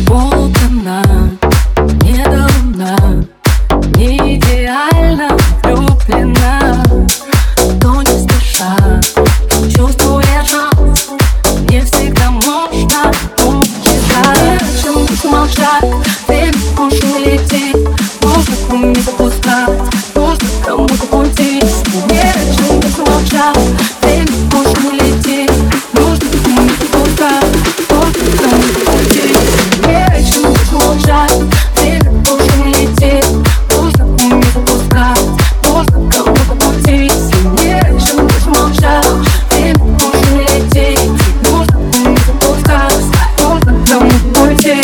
Путана, недоумна, не идеально влюблена. То не спеша чувствует шанс, не всегда можно убежать. О чем лучше молчать, время может не лететь. Можно не запускать, можно кому-то уйти. О чем лучше молчать, время может не лететь. Нужно не запускать, можно кому-то уйти. О чем лучше молчать, время может не лететь. Нужно не запускать, можно кому-то уйти. О чем лучше молчать, время может не лететь. Нужно не запускать, можно кому-то уйти.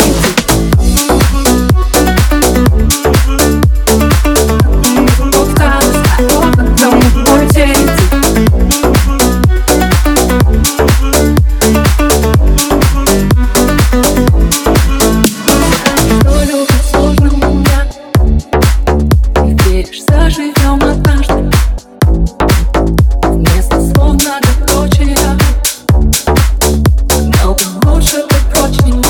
Заживем однажды вместо слов многоточия. Много лучше быть прочнее.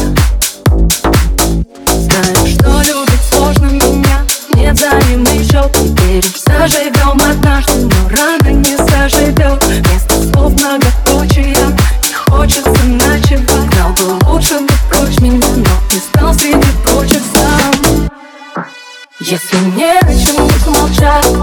Знаю, что любить сложно меня, нет взаимный счет. Веришь, заживем однажды, но рано не заживет. Вместо слов многоточия не хочется ночевать. Много лучше быть прочь меня, но ты стал среди прочих сам. Если не о чем лучше молчать,